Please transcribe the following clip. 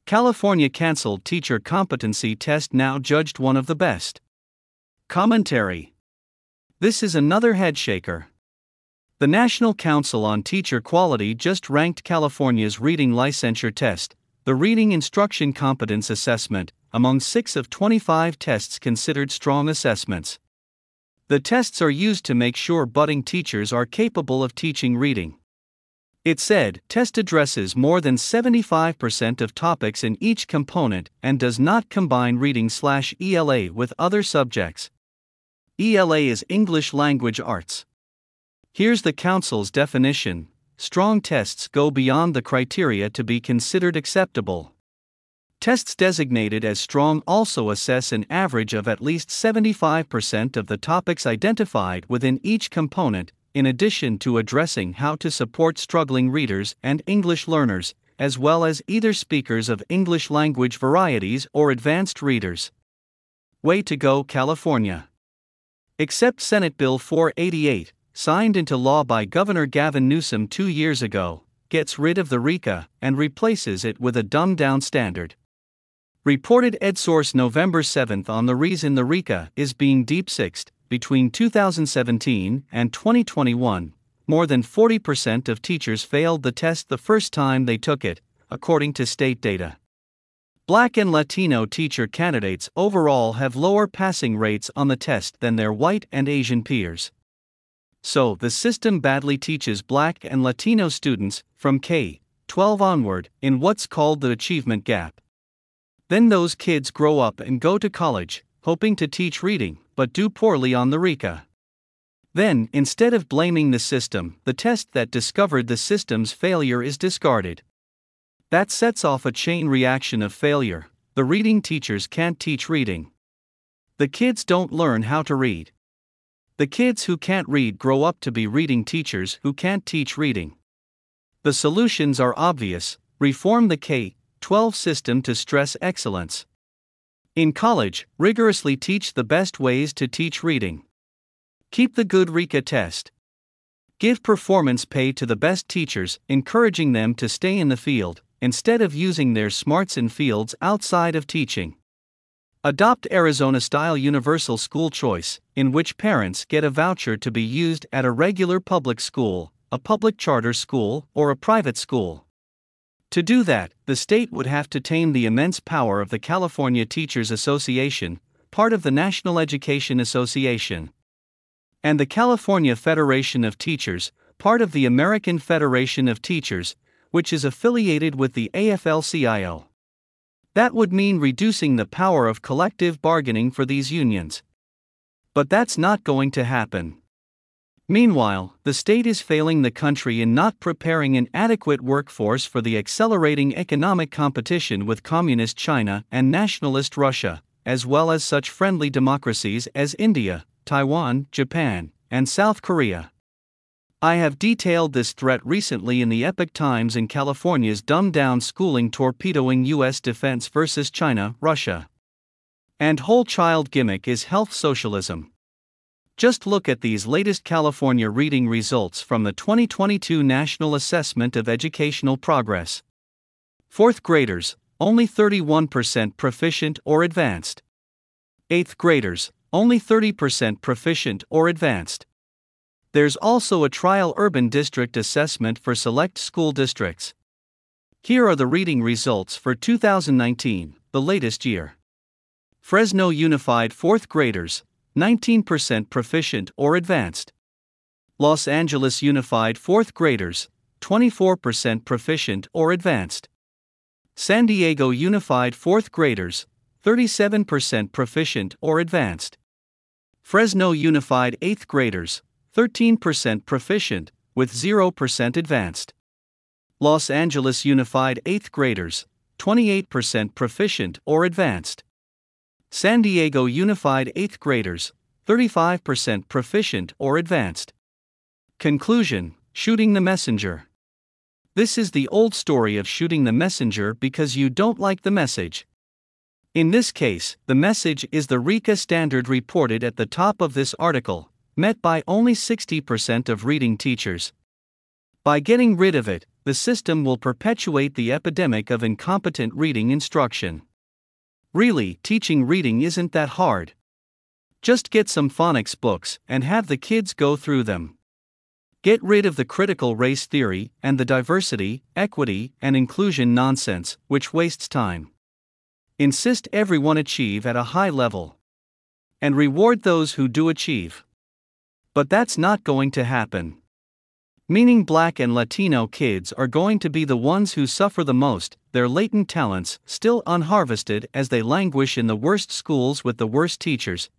California canceled teacher competency test now judged one of the best. Commentary. This is another headshaker. The National Council on Teacher Quality just ranked California's reading licensure test, the Reading Instruction Competence Assessment, among 6 of 25 tests considered strong assessments. The tests are used to make sure budding teachers are capable of teaching reading. It said, test addresses more than 75% of topics in each component and does not combine reading/ELA with other subjects. ELA is English Language Arts. Here's the Council's definition: strong tests go beyond the criteria to be considered acceptable. Tests designated as strong also assess an average of at least 75% of the topics identified within each component, in addition to addressing how to support struggling readers and English learners, as well as either speakers of English language varieties or advanced readers. Way to go, California! Except Senate Bill 488, signed into law by Governor Gavin Newsom 2 years ago, gets rid of the RICA and replaces it with a dumbed-down standard. Reported EdSource November 7 on the reason the RICA is being deep-sixed. Between 2017 and 2021, more than 40% of teachers failed the test the first time they took it, according to state data. Black and Latino teacher candidates overall have lower passing rates on the test than their white and Asian peers. So, the system badly teaches Black and Latino students, from K-12 onward, in what's called the achievement gap. Then those kids grow up and go to college, hoping to teach reading, but do poorly on the RICA. Then, instead of blaming the system, the test that discovered the system's failure is discarded. That sets off a chain reaction of failure. The reading teachers can't teach reading. The kids don't learn how to read. The kids who can't read grow up to be reading teachers who can't teach reading. The solutions are obvious: reform the K-12 system to stress excellence. In college, rigorously teach the best ways to teach reading. Keep the good RICA test. Give performance pay to the best teachers, encouraging them to stay in the field, instead of using their smarts in fields outside of teaching. Adopt Arizona-style universal school choice, in which parents get a voucher to be used at a regular public school, a public charter school, or a private school. To do that, the state would have to tame the immense power of the California Teachers Association, part of the National Education Association, and the California Federation of Teachers, part of the American Federation of Teachers, which is affiliated with the AFL-CIO. That would mean reducing the power of collective bargaining for these unions. But that's not going to happen. Meanwhile, the state is failing the country in not preparing an adequate workforce for the accelerating economic competition with communist China and nationalist Russia, as well as such friendly democracies as India, Taiwan, Japan, and South Korea. I have detailed this threat recently in the Epoch Times in California's dumbed-down schooling torpedoing U.S. defense versus China, Russia. And whole child gimmick is health socialism. Just look at these latest California reading results from the 2022 National Assessment of Educational Progress. 4th graders, only 31% proficient or advanced. 8th graders, only 30% proficient or advanced. There's also a trial urban district assessment for select school districts. Here are the reading results for 2019, the latest year. Fresno Unified 4th graders, 19% proficient or advanced. Los Angeles Unified 4th graders, 24% proficient or advanced. San Diego Unified 4th graders, 37% proficient or advanced. Fresno Unified 8th graders, 13% proficient, with 0% advanced. Los Angeles Unified 8th graders, 28% proficient or advanced. San Diego Unified 8th graders, 35% proficient or advanced. Conclusion: shooting the messenger. This is the old story of shooting the messenger because you don't like the message. In this case, the message is the RICA standard reported at the top of this article, met by only 60% of reading teachers. By getting rid of it, the system will perpetuate the epidemic of incompetent reading instruction. Really, teaching reading isn't that hard. Just get some phonics books and have the kids go through them. Get rid of the critical race theory and the diversity, equity, and inclusion nonsense, which wastes time. Insist everyone achieve at a high level. And reward those who do achieve. But that's not going to happen. Meaning Black and Latino kids are going to be the ones who suffer the most, their latent talents still unharvested as they languish in the worst schools with the worst teachers,